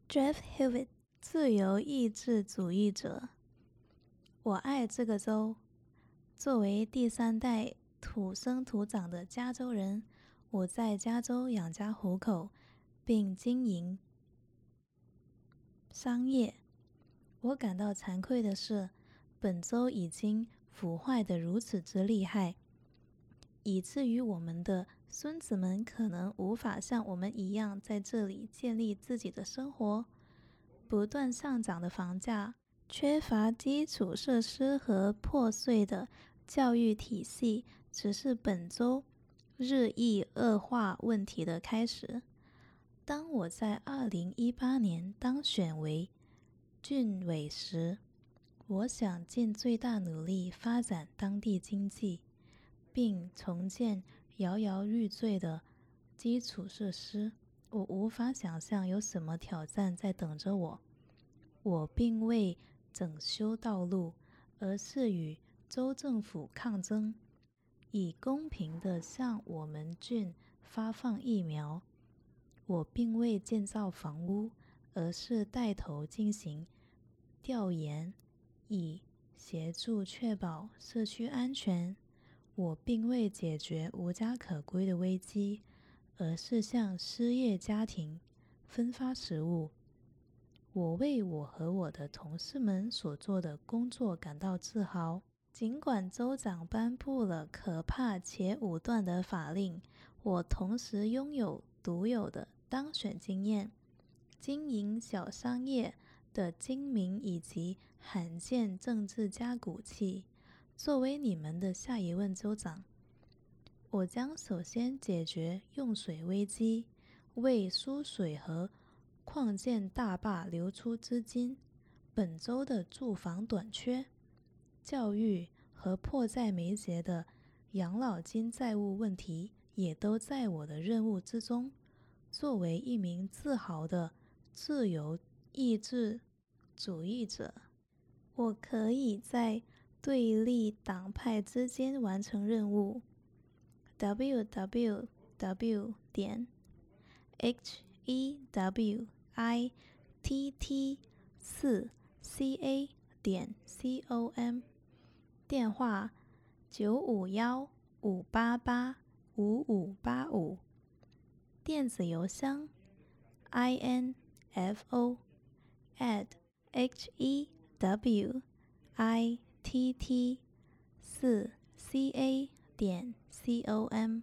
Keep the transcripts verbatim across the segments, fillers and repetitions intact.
Jeff Hewitt，自由意志主义者。我爱这个州。作为第三代土生土长的加州人，我在加州养家糊口，并经营商业。我感到惭愧的是，本州已经腐坏得如此之厉害，以至于我们的孙子们可能无法像我们一样在这里建立自己的生活。不断上涨的房价、缺乏基础设施和破碎的教育体系，只是本州日益恶化问题的开始。当我在二零一八年当选为郡委时，我想尽最大努力发展当地经济，并重建摇摇欲坠的基础设施。我无法想象有什么挑战在等着我。我并未整修道路，而是与州政府抗争，以公平地向我们郡发放疫苗。我并未建造房屋，而是带头进行调研，以协助确保社区安全。我并未解决无家可归的危机，而是向失业家庭分发食物。我为我和我的同事们所做的工作感到自豪。尽管州长颁布了可怕且武断的法令，我同时拥有独有的当选经验、经营小商业的精明以及罕见政治家骨气。作为你们的下一任州长，我将首先解决用水危机，为输水和矿建大坝流出资金。本州的住房短缺、教育和迫在眉睫的养老金债务问题也都在我的任务之中。作为一名自豪的自由意志主义者，我可以在对立党派之间完成任务。w w w 点 h e w i t t 四 c a 点 c o m， 电话九五一五八八五五八五，电子邮箱 info at h e w i t t 四 c a 点 c o m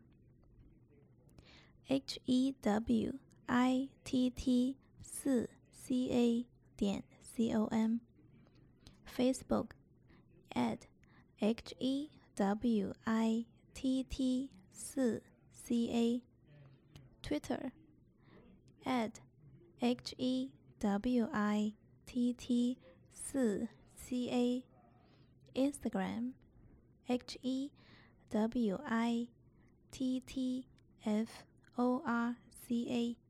h e w i t t 四 c a 点 c o m Facebook at h e w i t t 四 c a Twitter at h e w i t t 四 c a Instagram h e w i t t f o r c a